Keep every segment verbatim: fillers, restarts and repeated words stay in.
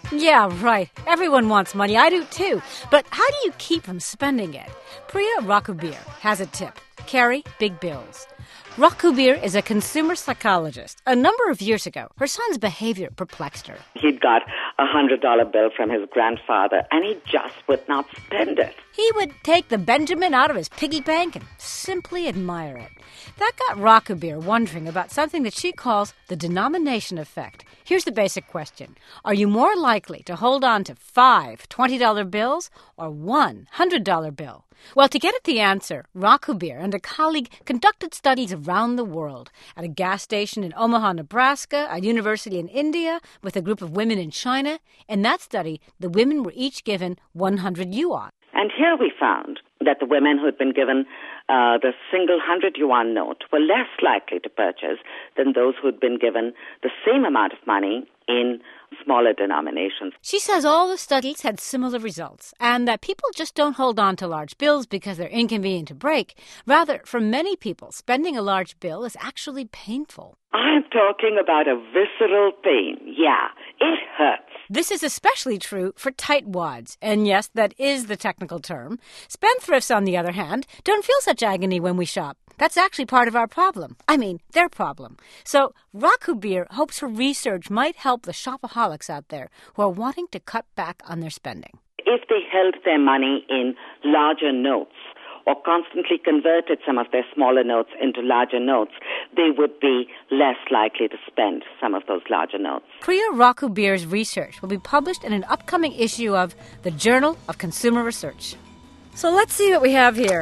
Yeah, right. Everyone wants money. I do too. But how do you keep from spending it? Priya Rakubir has a tip. Carry big bills. Rakubir is a consumer psychologist. A number of years ago, her son's behavior perplexed her. He'd got a one hundred dollar bill from his grandfather, and he just would not spend it. He would take the Benjamin out of his piggy bank and simply admire it. That got Rakubir wondering about something that she calls the denomination effect. Here's the basic question. Are you more likely to hold on to five twenty dollar bills or one one hundred dollar bill? Well, to get at the answer, Rakubir and a colleague conducted studies around the world, at a gas station in Omaha, Nebraska, a university in India, with a group of women in China. In that study, the women were each given one hundred yuan. And here we found that the women who had been given uh, the single one hundred yuan note were less likely to purchase than those who had been given the same amount of money in smaller denominations. She says all the studies had similar results, and that people just don't hold on to large bills because they're inconvenient to break. Rather, for many people, spending a large bill is actually painful. I'm talking about a visceral pain. Yeah, it hurts. This is especially true for tightwads, and yes, that is the technical term. Spendthrifts, on the other hand, don't feel such agony when we shop. That's actually part of our problem. I mean, their problem. So Rakubir hopes her research might help the shopaholics out there who are wanting to cut back on their spending. If they held their money in larger notes or constantly converted some of their smaller notes into larger notes, they would be less likely to spend some of those larger notes. Priya Rakubir's research will be published in an upcoming issue of the Journal of Consumer Research. So let's see what we have here.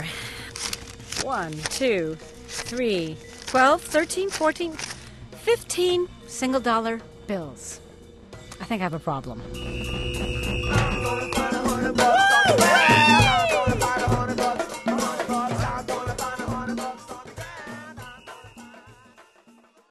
One, two, three, twelve, thirteen, fourteen, fifteen single dollar bills. I think I have a problem.